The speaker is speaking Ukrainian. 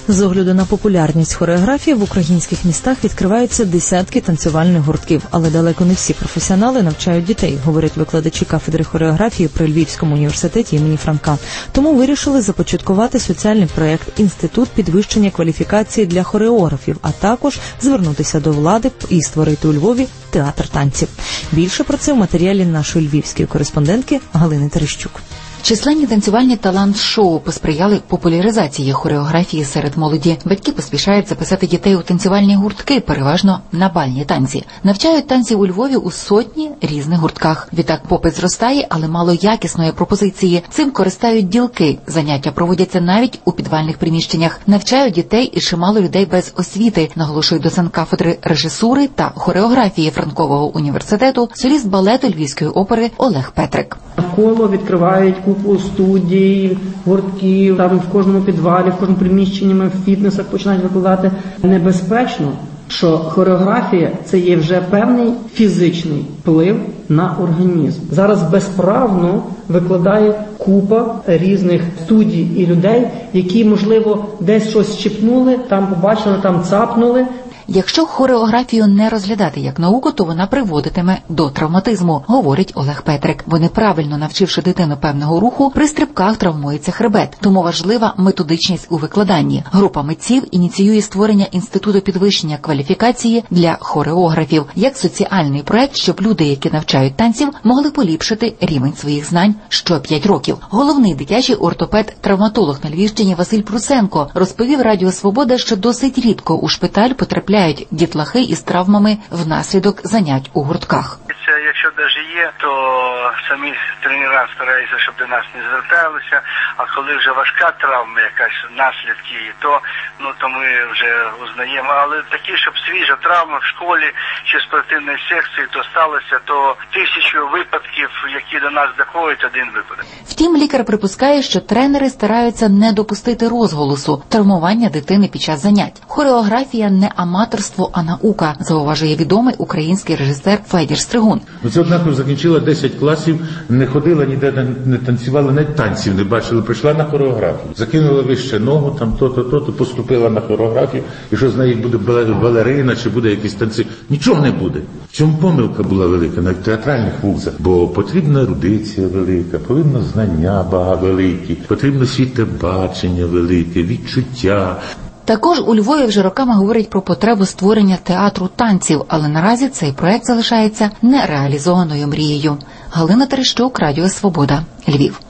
З огляду на популярність хореографії в українських містах відкриваються десятки танцювальних гуртків, але далеко не всі професіонали навчають дітей, говорять викладачі кафедри хореографії при Львівському університеті імені Франка. Тому вирішили започаткувати соціальний проєкт «Інститут підвищення кваліфікації для хореографів», а також звернутися до влади і створити у Львові театр танців. Більше про це в матеріалі нашої львівської кореспондентки Галини Терещук. Численні танцювальні талант-шоу посприяли популяризації хореографії серед молоді. Батьки поспішають записати дітей у танцювальні гуртки, переважно на бальні танці. Навчають танців у Львові у сотні різних гуртках. Відтак попит зростає, але мало якісної пропозиції. Цим користають ділки. Заняття проводяться навіть у підвальних приміщеннях. Навчають дітей і чимало людей без освіти, наголошує доцент кафедри режисури та хореографії Франкового університету, соліст балету Львівської опери Олег Петрик. Навколо відкривають купу студій, гуртків, там в кожному підвалі, в кожному приміщенні, в фітнесах починають викладати. Небезпечно, що хореографія – це є вже певний фізичний вплив на організм. Зараз безправно викладає купа різних студій і людей, які, можливо, десь щось щепнули, там побачили, там цапнули. Якщо хореографію не розглядати як науку, то вона приводитиме до травматизму, говорить Олег Петрик. Бо неправильно навчивши дитину певного руху, при стрибках травмується хребет. Тому важлива методичність у викладанні. Група митців ініціює створення інституту підвищення кваліфікації для хореографів як соціальний проект, щоб люди, які навчають танців, могли поліпшити рівень своїх знань що 5 років. Головний дитячий ортопед-травматолог на Львівщині Василь Прусенко розповів Радіо Свобода, що досить рідко у шпиталь потрапляють дітлахи із травмами внаслідок занять у гуртках. Якщо навіть є, то самі тренера стараються, щоб до нас не зверталися, а коли вже важка травма, якась наслідки, то ми вже узнаємо. Але такі, щоб свіжа травма в школі чи спортивній секції, то сталося, то 1000 випадків, які до нас доходять, один випадок. Втім, лікар припускає, що тренери стараються не допустити розголосу, травмування дитини під час занять. Хореографія не аматорство, а наука, зауважує відомий український режисер Федір Стригун. Це однаково закінчила 10 класів, не ходила ніде, не танцювала, навіть танців не бачила, прийшла на хореографію. Закинула вище ногу, там то, поступила на хореографію, і що з неї буде балерина, чи буде якісь танці. Нічого не буде. В цьому помилка була велика, навіть в театральних вузах. Бо потрібна ерудиція велика, повинно знання великі, потрібно світобачення велике, відчуття. Також у Львові вже роками говорять про потребу створення театру танців, але наразі цей проект залишається нереалізованою мрією. Галина Терещук, Радіо Свобода, Львів.